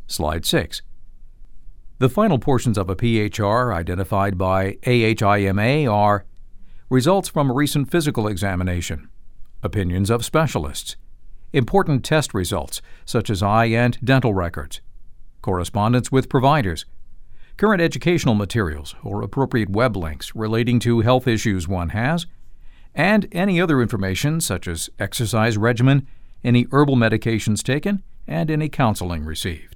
Slide 6. The final portions of a PHR identified by AHIMA are results from a recent physical examination, opinions of specialists, important test results such as eye and dental records, correspondence with providers, current educational materials or appropriate web links relating to health issues one has, and any other information such as exercise regimen, any herbal medications taken, and any counseling received.